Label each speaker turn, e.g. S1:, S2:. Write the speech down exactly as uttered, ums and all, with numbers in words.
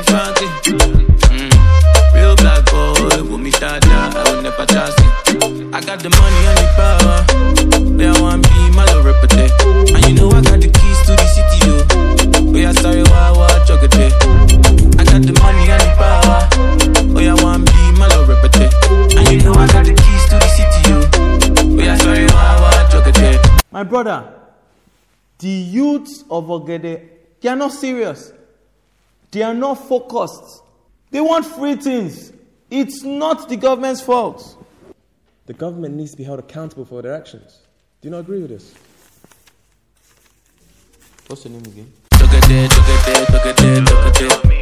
S1: Franklin. Mm. Real black boy, with me dada, I will never trust it. I got the money and the power. Where I want be my love reputation. And you know I got the keys to the city, yo. Where I started, why, why, chocolate. I got the money and the power. Where I want be my love reputation. And you know I got the keys to the city, yo. Where I started, why, why, chocolate.
S2: My brother, the youths of Ogede, they are not serious. They are not focused. They want free things. It's not the government's fault.
S3: The government needs to be held accountable for their actions. Do you not agree with this?
S2: What's your name again?
S1: Look at that, look at that, look at that, look at that.